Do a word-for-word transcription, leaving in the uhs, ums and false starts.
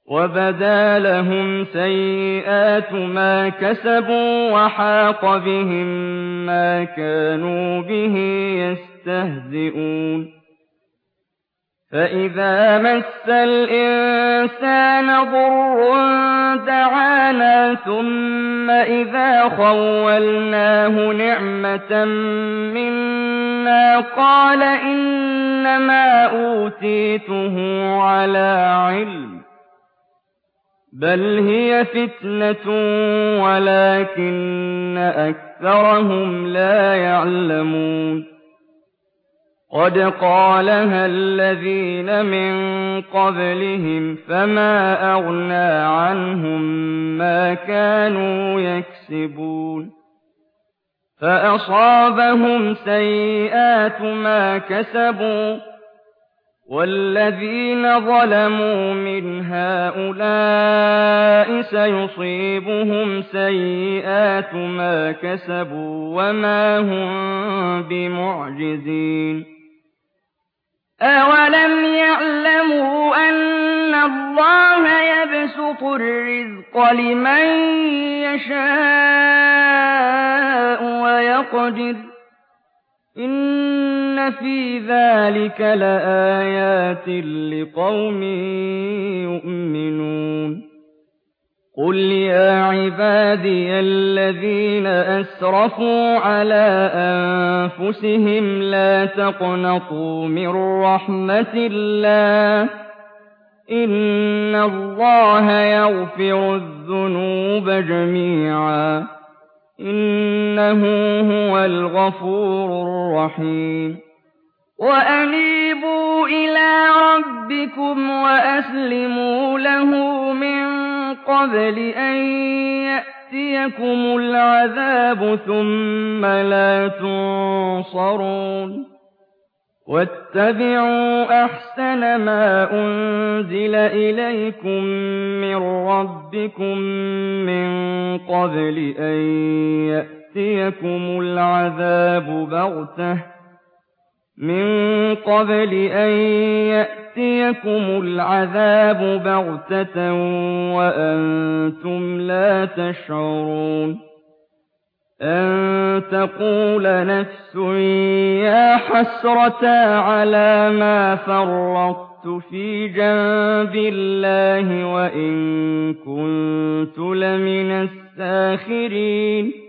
وَبَدَا لَهُمْ سَيِّئَاتُ مَا كَسَبُوا وَحَاقَ بِهِم مَّا كَانُوا بِهِ يَسْتَهْزِئُونَ فَإِذَا مَسَّ الْإِنسَانَ ضُرٌّ دَعَانَا ثُمَّ إِذَا خَوَّلْنَاهُ نِعْمَةً مِّنَّا قَالَ إِنَّمَا أُوتِيتُهُ عَلَىٰ عِلْمٍ ۚ بَلْ هِيَ فِتْنَةٌ وَلَٰكِنَّ أَكْثَرَهُمْ لَا يَعْلَمُونَ قَدْ قَالَهَا الَّذِينَ مِن قَبْلِهِمْ فَمَا أَغْنَىٰ عَنْهُم مَّا كَانُوا يَكْسِبُونَ فَأَصَابَهُمْ سَيِّئَاتُ مَا كَسَبُوا ۚ وَالَّذِينَ ظَلَمُوا مِنْ هَٰؤُلَاءِ سَيُصِيبُهُمْ سَيِّئَاتُ مَا كَسَبُوا وَمَا هُم بِمُعْجِزِينَ أَوَلَمْ يَعْلَمُوا أَنَّ اللَّهَ يَبْسُطُ الرِّزْقَ لِمَن يَشَاءُ وَيَقْدِرُ ۚ إِنَّ فِي ذَٰلِكَ لَآيَاتٍ لِّقَوْمٍ يُؤْمِنُونَ قُلْ يَا عِبَادِيَ الَّذِينَ أَسْرَفُوا عَلَىٰ أَنفُسِهِمْ لَا تَقْنَطُوا مِن رَّحْمَةِ اللَّهِ ۚ إِنَّ اللَّهَ يَغْفِرُ الذُّنُوبَ جَمِيعًا ۚ إِنَّهُ هُوَ الْغَفُورُ الرَّحِيمُ وَأَنِيبُوا إِلَىٰ رَبِّكُمْ وَأَسْلِمُوا لَهُ مِن قَبْلِ أَن يَأْتِيَكُمُ الْعَذَابُ ثُمَّ لَا تُنصَرُونَ وَاتَّبِعُوا أَحْسَنَ مَا أُنزِلَ إِلَيْكُم مِّن رَّبِّكُم مِّن قَبْلِ أَن يَأْتِيَكُمُ الْعَذَابُ بَغْتَةً مِّن قَبْلِ أَن يَأْتِيَكُمُ الْعَذَابُ بَغْتَةً وَأَنتُمْ لَا تَشْعُرُونَ أَن تَقُولَ نَفْسٌ يَا حَسْرَتَا عَلَىٰ مَا فَرَّطتُ فِي جَنبِ اللَّهِ وَإِن كُنتُ لَمِنَ السَّاخِرِينَ